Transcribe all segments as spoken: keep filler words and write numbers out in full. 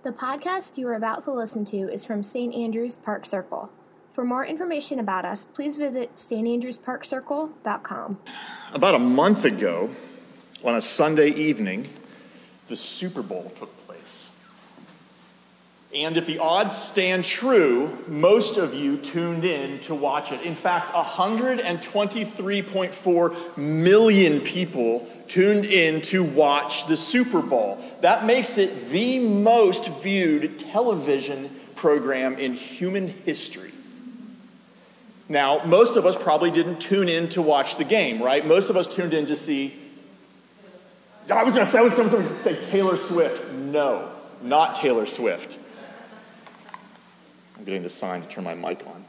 The podcast you are about to listen to is from Saint Andrews Park Circle. For more information about us, please visit s t andrews park circle dot com. About a month ago, on a Sunday evening, the Super Bowl took place. And if the odds stand true, most of you tuned in to watch it. In fact, one hundred twenty-three point four million people tuned in to watch the Super Bowl. That makes it the most viewed television program in human history. Now, most of us probably didn't tune in to watch the game, right? Most of us tuned in to see, I was going to say, I was going to say Taylor Swift. No, not Taylor Swift. I'm getting the sign to turn my mic on.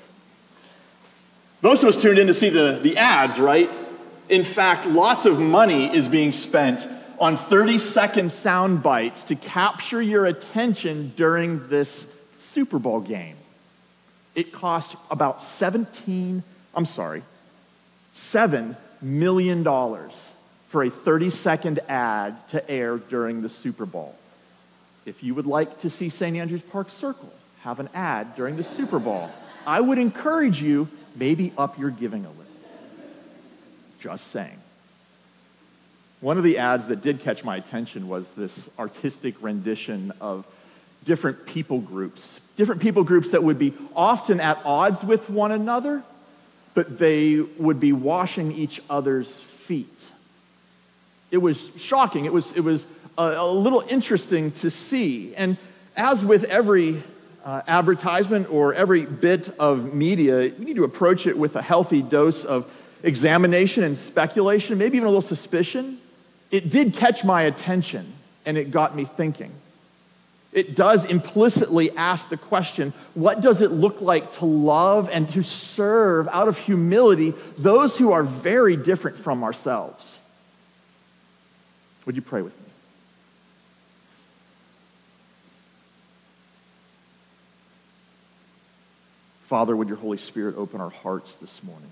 Most of us tuned in to see the, the ads, right? In fact, lots of money is being spent on thirty-second sound bites to capture your attention during this Super Bowl game. It cost about seventeen, I'm sorry, seven million dollars for a thirty-second ad to air during the Super Bowl. If you would like to see Saint Andrews Park Circle have an ad during the Super Bowl, I would encourage you, maybe up your giving a little. Just saying. One of the ads that did catch my attention was this artistic rendition of different people groups. Different people groups that would be often at odds with one another, but they would be washing each other's feet. It was shocking. It was, it was a, a little interesting to see. And as with every uh, advertisement or every bit of media, you need to approach it with a healthy dose of examination and speculation, maybe even a little suspicion. It did catch my attention, and it got me thinking. It does implicitly ask the question, what does it look like to love and to serve out of humility those who are very different from ourselves? Would you pray with me? Father, would your Holy Spirit open our hearts this morning?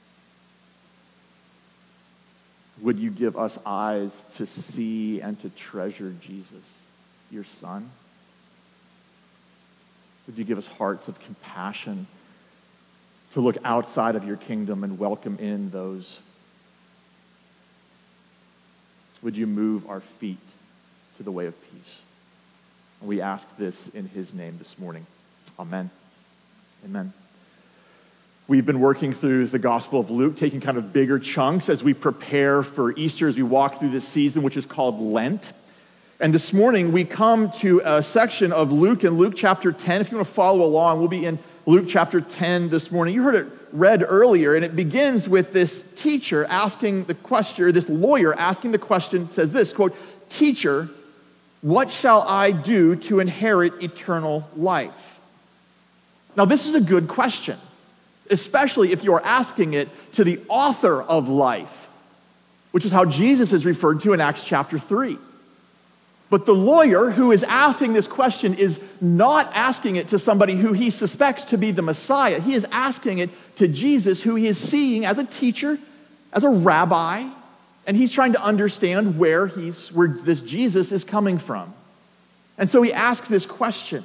Would you give us eyes to see and to treasure Jesus, your Son? Would you give us hearts of compassion to look outside of your kingdom and welcome in those? Would you move our feet to the way of peace? And we ask this in his name this morning. Amen. Amen. We've been working through the Gospel of Luke, taking kind of bigger chunks as we prepare for Easter, as we walk through this season, which is called Lent. And this morning, we come to a section of Luke in Luke chapter ten. If you want to follow along, we'll be in Luke chapter ten this morning. You heard it read earlier, and it begins with this teacher asking the question, or this lawyer asking the question, it says this, quote, "Teacher, what shall I do to inherit eternal life?" Now, this is a good question, especially if you're asking it to the author of life, which is how Jesus is referred to in Acts chapter three. But the lawyer who is asking this question is not asking it to somebody who he suspects to be the Messiah. He is asking it to Jesus, who he is seeing as a teacher, as a rabbi, and he's trying to understand where he's where this Jesus is coming from. And so he asks this question.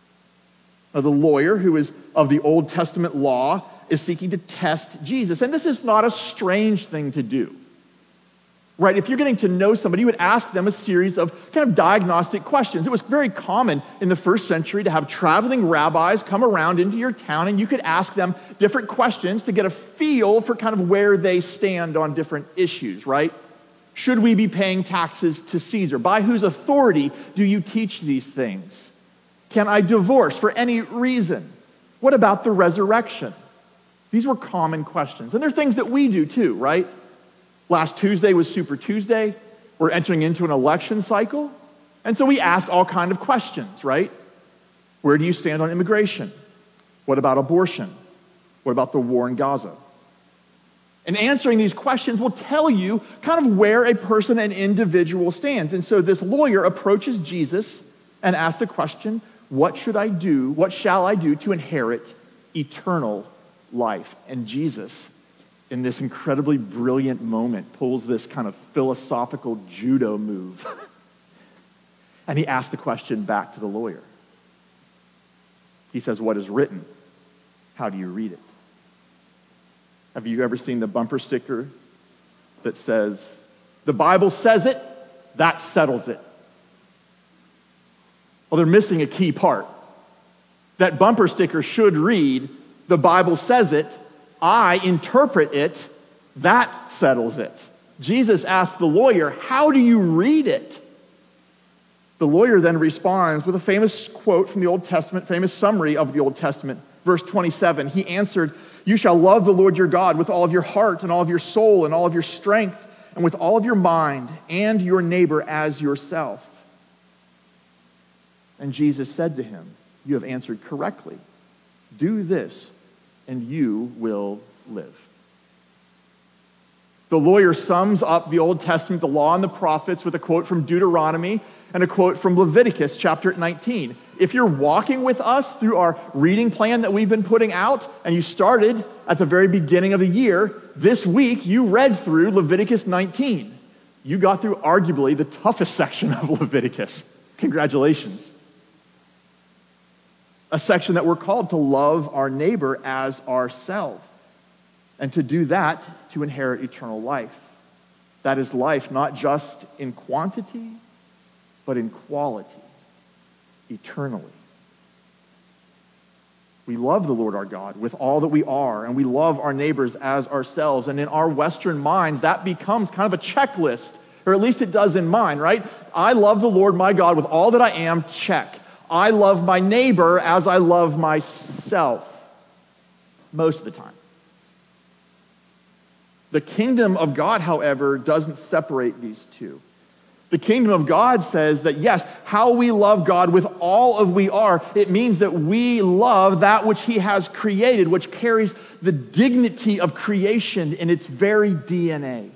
Now, the lawyer, who is of the Old Testament law, is seeking to test Jesus. And this is not a strange thing to do. Right? If you're getting to know somebody, you would ask them a series of kind of diagnostic questions. It was very common in the first century to have traveling rabbis come around into your town, and you could ask them different questions to get a feel for kind of where they stand on different issues, right? Should we be paying taxes to Caesar? By whose authority do you teach these things? Can I divorce for any reason? What about the resurrection? These were common questions. And they're things that we do too, right? Last Tuesday was Super Tuesday. We're entering into an election cycle. And so we ask all kinds of questions, right? Where do you stand on immigration? What about abortion? What about the war in Gaza? And answering these questions will tell you kind of where a person, an individual stands. And so this lawyer approaches Jesus and asks the question, what should I do? What shall I do to inherit eternal life? And Jesus, in this incredibly brilliant moment, pulls this kind of philosophical judo move And he asked the question back to the lawyer. He says, what is written? How do you read it? Have you ever seen the bumper sticker that says, the Bible says it, that settles it? Well, they're missing a key part. That bumper sticker should read, the Bible says it, I interpret it, that settles it. Jesus asked the lawyer, how do you read it? The lawyer then responds with a famous quote from the Old Testament, famous summary of the Old Testament. Verse twenty-seven, he answered, you shall love the Lord your God with all of your heart and all of your soul and all of your strength and with all of your mind, and your neighbor as yourself. And Jesus said to him, you have answered correctly. Do this, and you will live. The lawyer sums up the Old Testament, the law and the prophets, with a quote from Deuteronomy and a quote from Leviticus chapter nineteen. If you're walking with us through our reading plan that we've been putting out, and you started at the very beginning of the year, this week you read through Leviticus nineteen. You got through arguably the toughest section of Leviticus. Congratulations. A section that we're called to love our neighbor as ourselves. And to do that, to inherit eternal life. That is life not just in quantity, but in quality, eternally. We love the Lord our God with all that we are, and we love our neighbors as ourselves. And in our Western minds, that becomes kind of a checklist, or at least it does in mine, right? I love the Lord my God with all that I am, check. I love my neighbor as I love myself, most of the time. The kingdom of God, however, doesn't separate these two. The kingdom of God says that, yes, how we love God with all of we are, it means that we love that which he has created, which carries the dignity of creation in its very D N A.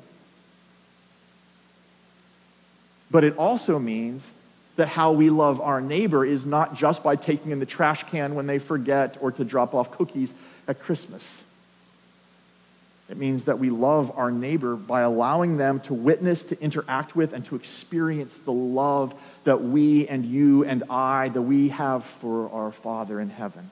But it also means that how we love our neighbor is not just by taking in the trash can when they forget or to drop off cookies at Christmas. It means that we love our neighbor by allowing them to witness, to interact with, and to experience the love that we and you and I, that we have for our Father in heaven.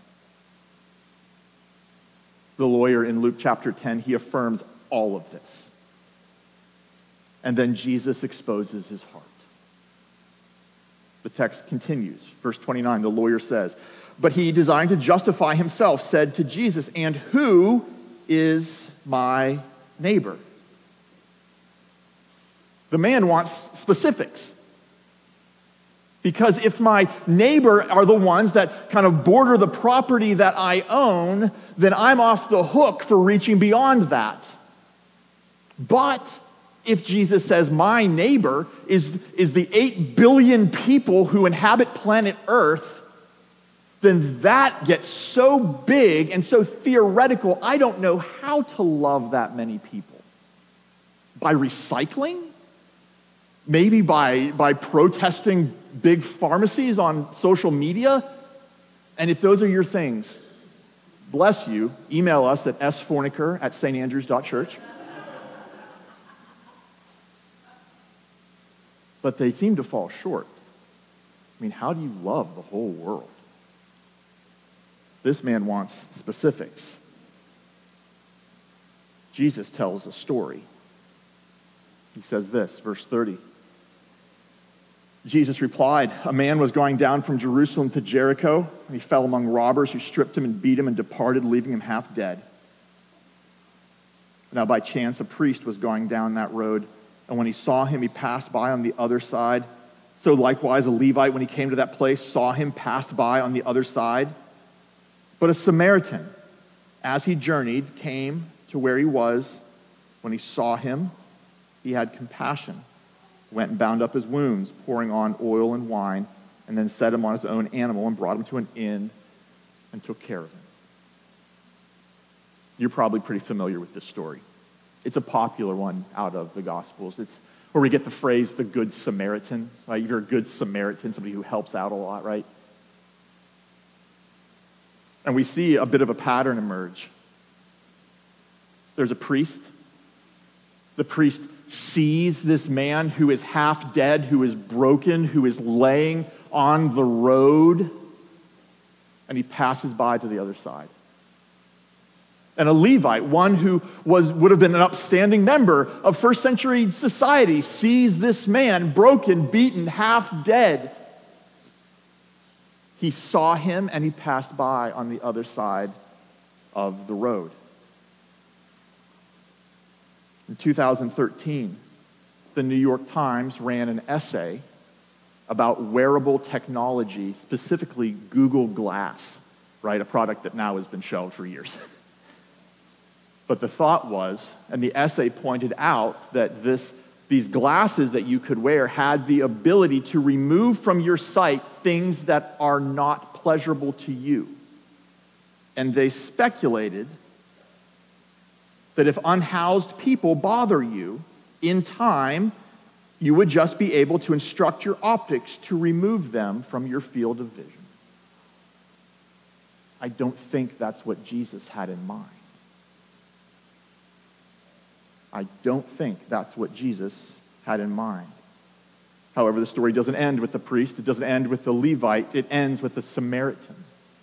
The lawyer in Luke chapter ten, he affirms all of this. And then Jesus exposes his heart. The text continues. Verse twenty-nine, the lawyer says, but he, desiring to justify himself, said to Jesus, and who is my neighbor? The man wants specifics. Because if my neighbor are the ones that kind of border the property that I own, then I'm off the hook for reaching beyond that. But if Jesus says my neighbor is, is the eight billion people who inhabit planet Earth, then that gets so big and so theoretical, I don't know how to love that many people. By recycling? Maybe by, by protesting big pharmacies on social media? And if those are your things, bless you. Email us at s forniker at st andrews dot church. But they seem to fall short. I mean, how do you love the whole world? This man wants specifics. Jesus tells a story. He says this, verse thirty. Jesus replied, a man was going down from Jerusalem to Jericho, and he fell among robbers who stripped him and beat him and departed, leaving him half dead. Now by chance a priest was going down that road, and when he saw him, he passed by on the other side. So likewise a Levite, when he came to that place, saw him, passed by on the other side. But a Samaritan, as he journeyed, came to where he was. When he saw him, he had compassion, went and bound up his wounds, pouring on oil and wine, and then set him on his own animal and brought him to an inn and took care of him. You're probably pretty familiar with this story. It's a popular one out of the Gospels. It's where we get the phrase, the Good Samaritan. Right? You're a good Samaritan, somebody who helps out a lot, right? And we see a bit of a pattern emerge. There's a priest. The priest sees this man who is half dead, who is broken, who is laying on the road, and he passes by to the other side. And a Levite, one who was would have been an upstanding member of first century society, sees this man broken, beaten, half dead. He saw him and he passed by on the other side of the road. In two thousand thirteen, the New York Times ran an essay about wearable technology, specifically Google Glass, right? A product that now has been shelved for years. But the thought was, and the essay pointed out, that this, these glasses that you could wear had the ability to remove from your sight things that are not pleasurable to you. And they speculated that if unhoused people bother you, in time, you would just be able to instruct your optics to remove them from your field of vision. I don't think that's what Jesus had in mind. I don't think that's what Jesus had in mind. However, the story doesn't end with the priest. It doesn't end with the Levite. It ends with the Samaritan.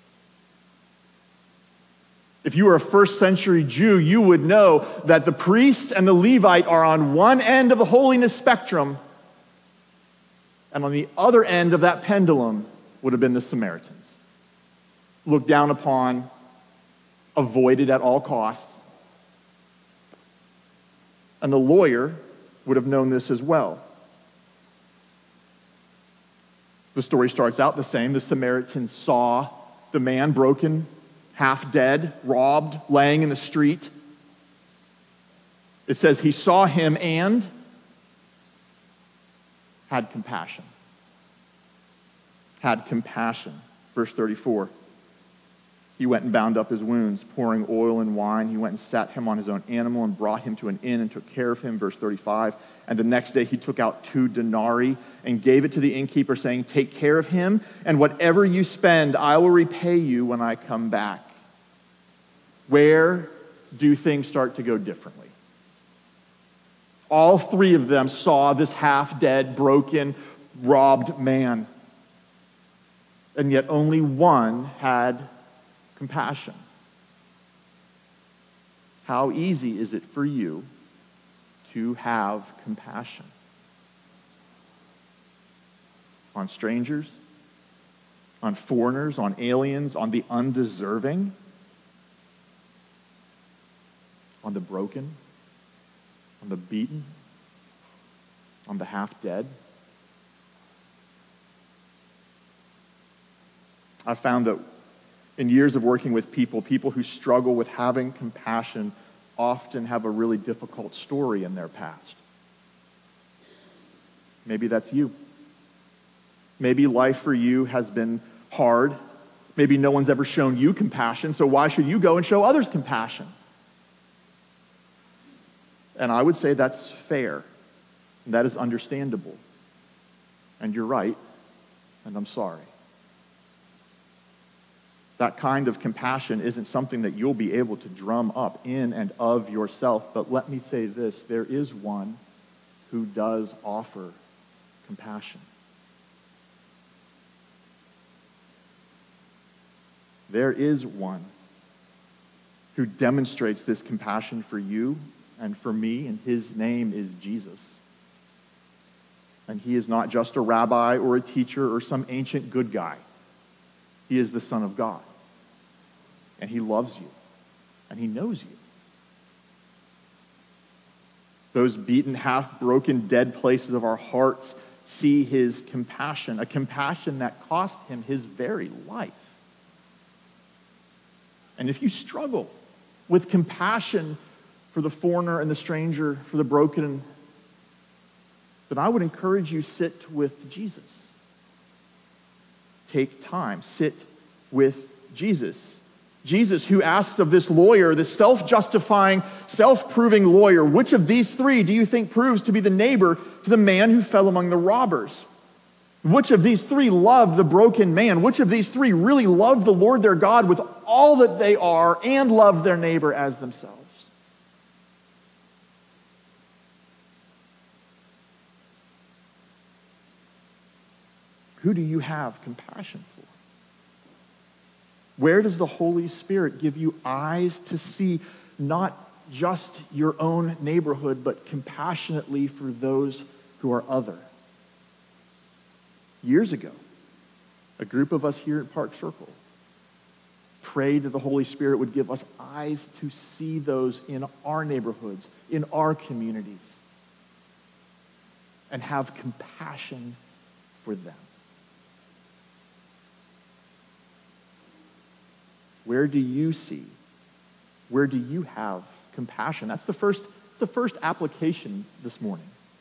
If you were a first century Jew, you would know that the priest and the Levite are on one end of the holiness spectrum, and on the other end of that pendulum would have been the Samaritans. Looked down upon, avoided at all costs. And the lawyer would have known this as well. The story starts out the same. The Samaritan saw the man broken, half dead, robbed, laying in the street. It says he saw him and had compassion. Had compassion. Verse thirty-four. He went and bound up his wounds, pouring oil and wine. He went and sat him on his own animal and brought him to an inn and took care of him. Verse thirty-five. And the next day he took out two denarii and gave it to the innkeeper, saying, take care of him, and whatever you spend, I will repay you when I come back. Where do things start to go differently? All three of them saw this half-dead, broken, robbed man. And yet only one had compassion. How easy is it for you to have compassion? On strangers? On foreigners? On aliens? On the undeserving? On the broken? On the beaten? On the half-dead? I found that in years of working with people, people who struggle with having compassion often have a really difficult story in their past. Maybe that's you. Maybe life for you has been hard. Maybe no one's ever shown you compassion, so why should you go and show others compassion? And I would say that's fair. And that is understandable. And you're right, and I'm sorry. That kind of compassion isn't something that you'll be able to drum up in and of yourself. But let me say this, there is one who does offer compassion. There is one who demonstrates this compassion for you and for me, and his name is Jesus. And he is not just a rabbi or a teacher or some ancient good guy. He is the Son of God. And he loves you. And he knows you. Those beaten, half-broken, dead places of our hearts see his compassion, a compassion that cost him his very life. And if you struggle with compassion for the foreigner and the stranger, for the broken, then I would encourage you, sit with Jesus. Take time. Sit with Jesus. Jesus, who asks of this lawyer, this self-justifying, self-proving lawyer, which of these three do you think proves to be the neighbor to the man who fell among the robbers? Which of these three love the broken man? Which of these three really love the Lord their God with all that they are and love their neighbor as themselves? Who do you have compassion for? Where does the Holy Spirit give you eyes to see not just your own neighborhood, but compassionately for those who are other? Years ago, a group of us here at Park Circle prayed that the Holy Spirit would give us eyes to see those in our neighborhoods, in our communities, and have compassion for them. Where do you see? Where do you have compassion? That's the first, that's the first application this morning.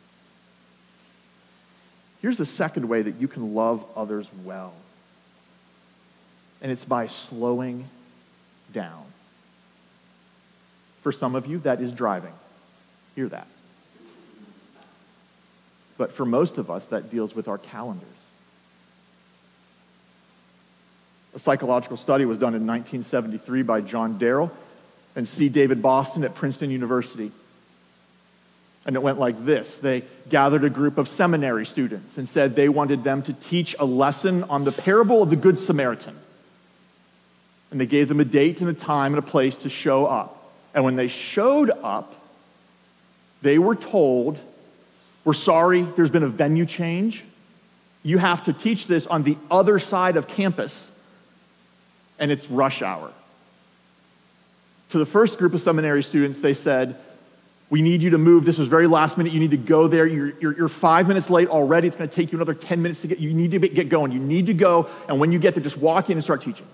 Here's the second way that you can love others well. And it's by slowing down. For some of you, that is driving. Hear that. But for most of us, that deals with our calendars. A psychological study was done in nineteen seventy-three by John Darrell and C. David Boston at Princeton University. And it went like this. They gathered a group of seminary students and said they wanted them to teach a lesson on the parable of the Good Samaritan. And they gave them a date and a time and a place to show up. And when they showed up, they were told, "We're sorry, there's been a venue change. You have to teach this on the other side of campus, and it's rush hour." To the first group of seminary students, they said, "We need you to move. This was very last minute. You need to go there. You're, you're, you're five minutes late already. It's going to take you another ten minutes to get, you need to get going. You need to go, and when you get there, just walk in and start teaching."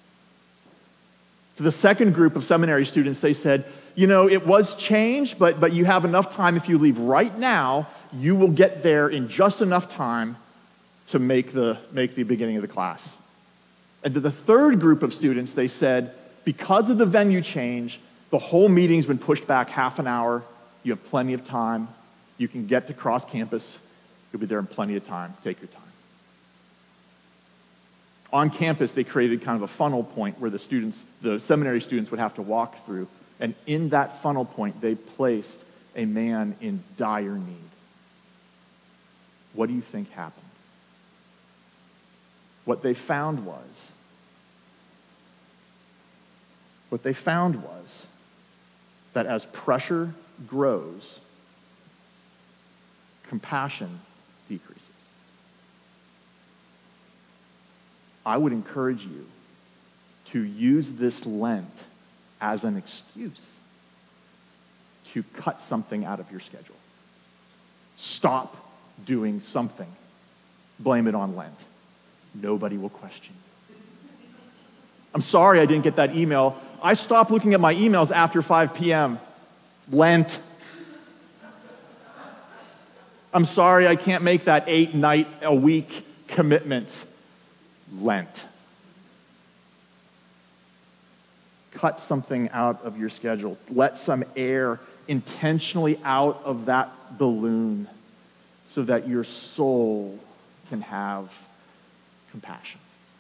To the second group of seminary students, they said, "You know, it was changed, but, but you have enough time. If you leave right now, you will get there in just enough time to make the, make the beginning of the class." And to the third group of students, they said, "Because of the venue change, the whole meeting's been pushed back half an hour. You have plenty of time. You can get to cross campus. You'll be there in plenty of time. Take your time." On campus, they created kind of a funnel point where the students, the seminary students would have to walk through. And in that funnel point, they placed a man in dire need. What do you think happened? What they found was, what they found was that as pressure grows, compassion decreases. I would encourage you to use this Lent as an excuse to cut something out of your schedule. Stop doing something. Blame it on Lent. Nobody will question you. I'm sorry I didn't get that email. I stopped looking at my emails after five p.m. Lent. I'm sorry I can't make that eight night a week commitment. Lent. Cut something out of your schedule. Let some air intentionally out of that balloon so that your soul can have compassion.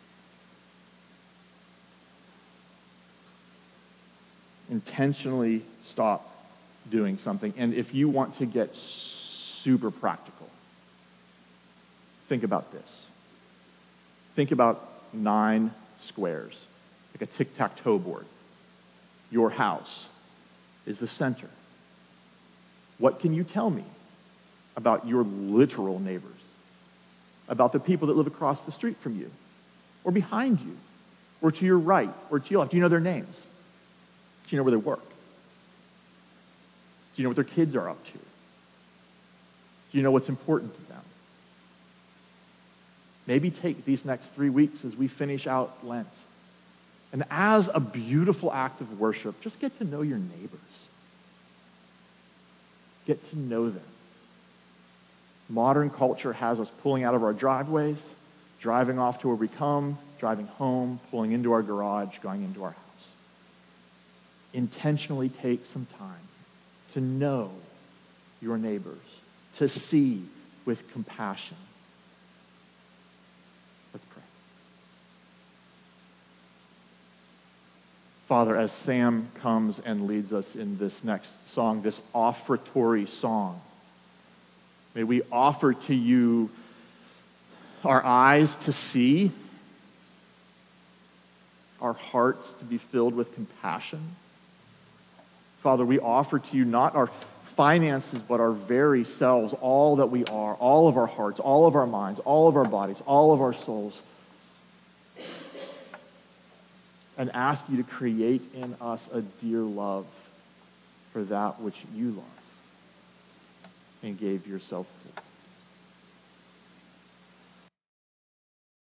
Intentionally stop doing something. And if you want to get super practical, think about this. Think about nine squares, like a tic-tac-toe board. Your house is the center. What can you tell me about your literal neighbors? About the people that live across the street from you, or behind you, or to your right, or to your left? Do you know their names? Do you know where they work? Do you know what their kids are up to? Do you know what's important to them? Maybe take these next three weeks as we finish out Lent, and as a beautiful act of worship, just get to know your neighbors. Get to know them. Modern culture has us pulling out of our driveways, driving off to where we come, driving home, pulling into our garage, going into our house. Intentionally take some time to know your neighbors, to see with compassion. Let's pray. Father, as Sam comes and leads us in this next song, this offertory song, may we offer to you our eyes to see, our hearts to be filled with compassion. Father, we offer to you not our finances, but our very selves, all that we are, all of our hearts, all of our minds, all of our bodies, all of our souls, and ask you to create in us a dear love for that which you love and gave yourself for.